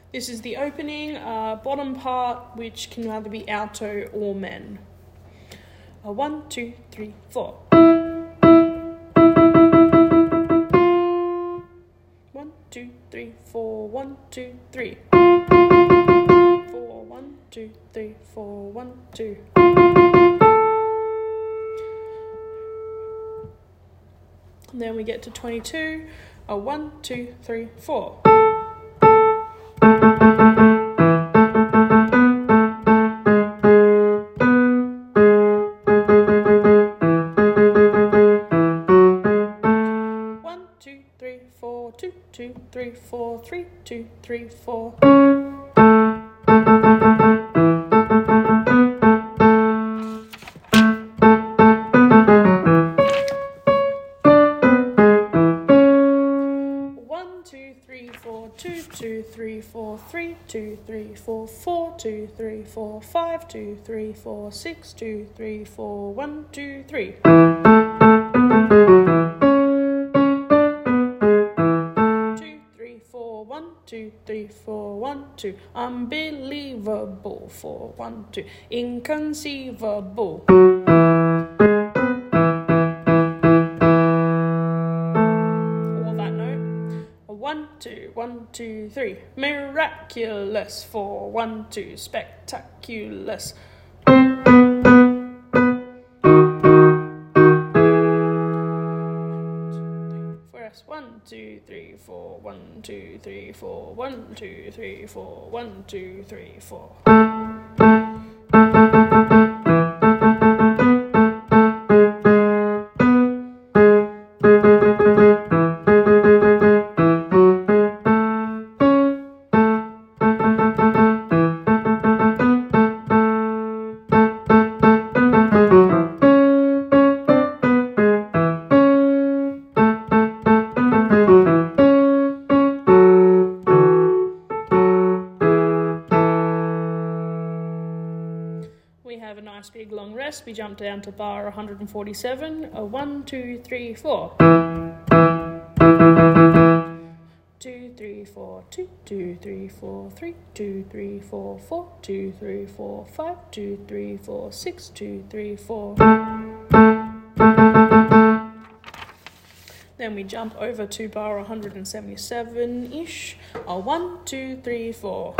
This is the opening bottom part, which can either be alto or men. 1, 2, 3, 4. 1, 2, 3, 4. 1, 2, 3. 4. 1, 2, 3, 4. 1, 2. And then we get to 22. 1, 2, 3, 4. 2, 2, 3, 4, 3, 2, 3, 4. One, 2, 3, 4, 2, 2, 3, 4, 3, 2, 3, 4, 4, 2, 3, 4, 5, 2, 3, 4, 6, 2, 3, 4, 1, 2, 3. 1, 2, 3, 4, 1, 2. Unbelievable. 4, 1, 2. Inconceivable. All that note. 1, 2, 1, 2, 3. Miraculous. 4, 1, 2. Spectaculous. 1, 2, 3, 4, 1, 2, 3, 4, 1, 2, 3, 4, 1, 2, 3, 4. We have a nice big long rest. We jump down to bar 147. 1, 2, 3, 4. 2, 3, 4, 2, 2, 3, 4, 3, 2, 3, 4, 4, 2, 3, 4, 5, 2, 3, 4, 6, 2, 3, 4. Then we jump over to bar 177-ish. 1, 2, 3, 4.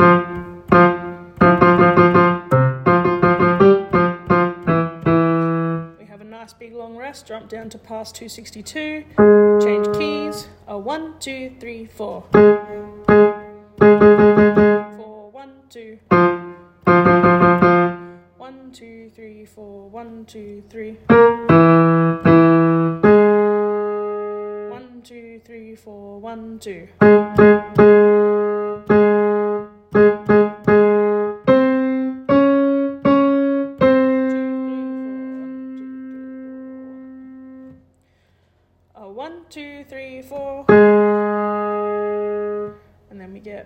Big long rest, jump down to past 262, change keys. 1, 2, 3, 4. 4, 1, 2. 1, 2, 3, 4. 1, 2, 3. 1, 2, 3, 4. 1, 2. 1, 2, 3, 4. And then we get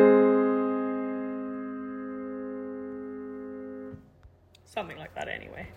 something like that anyway.